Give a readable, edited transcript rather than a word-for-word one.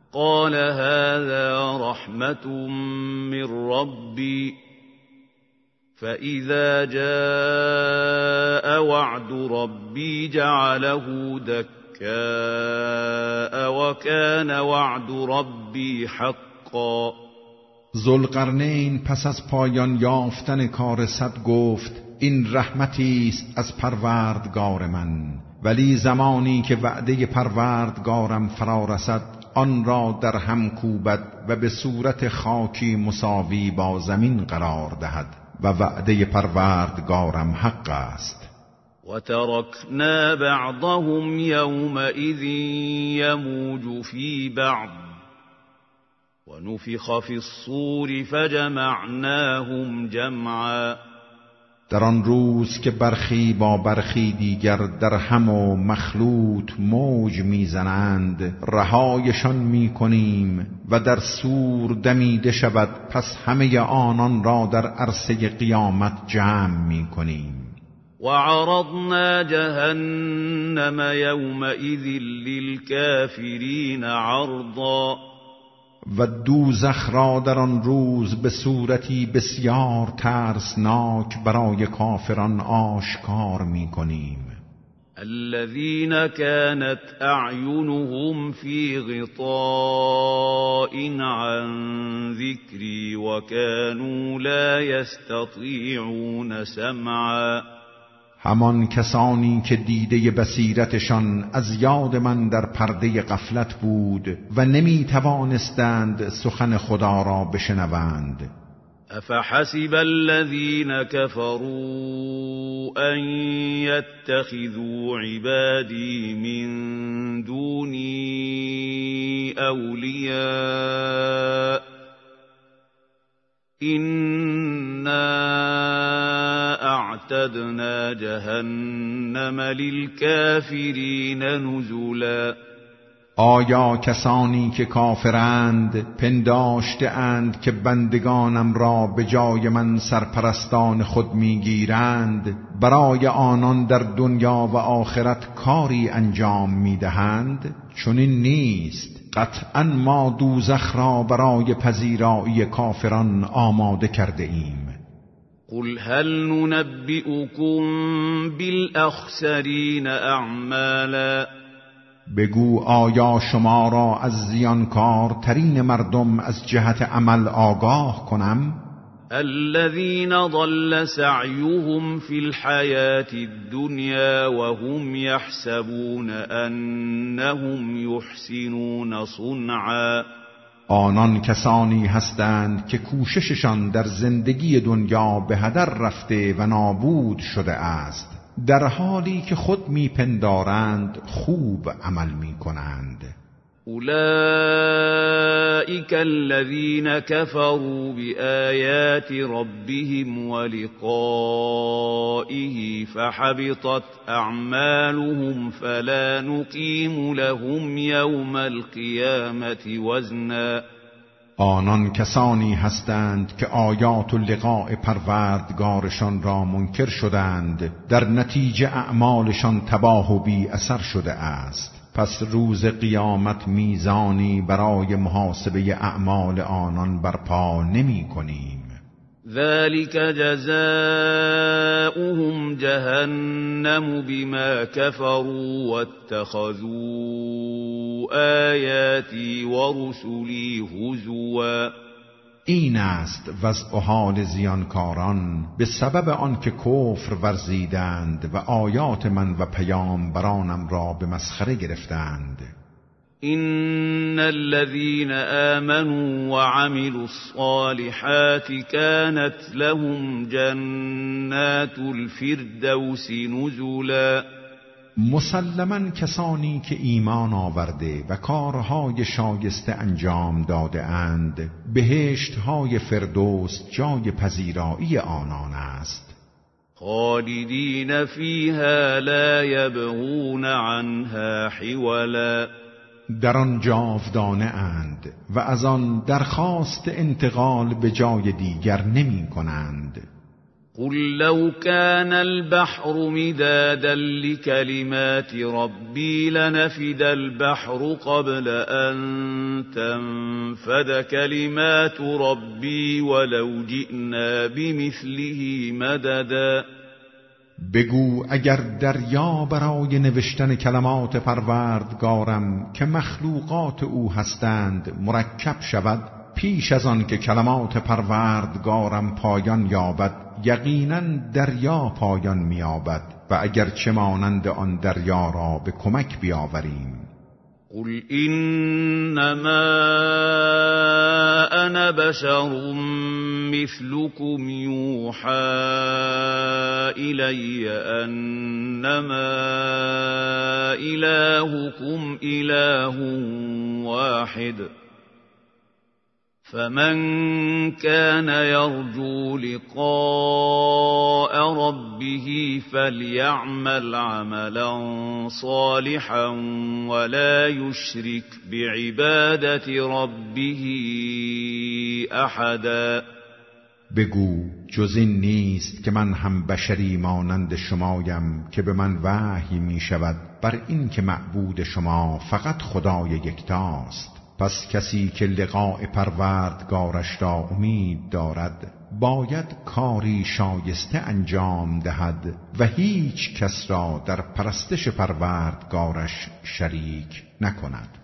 قال هذا رحمة من ربي فإذا جاء وعد ربي جعله دكاء وكان وعد ربی حقا. ذوالقرنین پس از پایان یافتن کار صد گفت این رحمتی است از پروردگار من، ولی زمانی که وعده پروردگارم فرا رسد آن را در هم کوبد و به صورت خاکی مساوی با زمین قرار دهد و وعده پروردگارم حق است. وتركنا بعضهم يومئذ يموج في بعض ونفخ في الصور فجمعناهم جمعا. در آن روز که برخی با برخی دیگر در هم و مخلوط موج میزنند رهایشان میکنیم و در صور دمیده شود، پس همه آنان را در عرصه قیامت جمع میکنیم. وعرضنا جهنم يومئذ للكافرين عرضا. و دوزخ را در آن روز به صورتی بسیار ترسناک برای کافران آشکار می‌کنیم. الذين كانت أعينهم في غطاء عن ذكري وكانوا لا يستطيعون سمعا. همان کسانی که دیده بصیرتشان از یاد من در پرده غفلت بود و نمی توانستند سخن خدا را بشنوند. افحسب الذين كفروا ان يتخذوا عبادي من دوني اولياء إنا اعتدنا جهنم للكافرین نزلا. آیا کسانی که کافرند پنداشته اند که بندگانم را به جای من سرپرستان خود میگیرند برای آنان در دنیا و آخرت کاری انجام میدهند؟ چنین نیست. قطعا ما دوزخ را برای پذیرایی کافران آماده کرده ایم. قل هل ننبئكم بالاخسرین اعمالا. بگو آیا شما را از زیانکارترین مردم از جهت عمل آگاه کنم؟ الذين ضل سعيهم في الحياة الدنيا وهم يحسبون أنهم يحسنون صنعا. آنان کسانی هستند که کوشششان در زندگی دنیا به هدر رفته و نابود شده است، در حالی که خود میپندارند خوب عمل میکنند. أولئك الذين كفروا بآيات ربهم ولقائه فحبطت أعمالهم فلا نقيم لهم يوم القيامة وزنا. آنان کسانی هستند که آیات و لقاء پروردگارشان را منکر شدند، در نتیجه اعمالشان تباه و بی اثر شده است. پس روز قیامت میزانی برای محاسبه اعمال آنان برپا نمی کنیم. ذلك جزاؤهم جهنم بما كفروا واتخذوا آياتي ورسلي هزوا. این است وضع و حال زیانکاران به سبب آنکه کفر ورزیدند و آیات من و پیامبرانم را به مسخره گرفتند. إن الذين آمنوا وعملوا الصالحات كانت لهم جنات الفردوس نزلا. مسلماً کسانی که ایمان آورده و کارهای شایسته انجام داده اند بهشت‌های فردوس جای پذیرایی آنان است. خالدین فیها لا یبغون عنها حولا. در آن جاودانه اند و از آن درخواست انتقال به جای دیگر نمی کنند. قل لو كان البحر مدادا لكلمات ربي لنفد البحر قبل أن تنفد كلمات ربي ولو جئنا بمثله مددا. بگو اگر دریا برای نوشتن کلمات پروردگارم که مخلوقات او هستند مرکب شود، پیش از آن که کلمات پروردگارم پایان یابد یقینا دریا پایان می‌یابد و اگر چه مانند آن دریا را به کمک بیاوریم. قل انما انا بشر مثلكم يوحى الي انما الهكم اله واحد فمن كان يرجو لقاء ربه فليعمل عملا صالحا ولا يشرك بعبادة ربه احدا. بگو جز این نیست که من هم بشری مانند شمایم که به من وحی می شود بر این که معبود شما فقط خدای یکتاست. پس کسی که لقاء پروردگارش را امید دارد باید کاری شایسته انجام دهد و هیچ کس را در پرستش پروردگارش شریک نکند.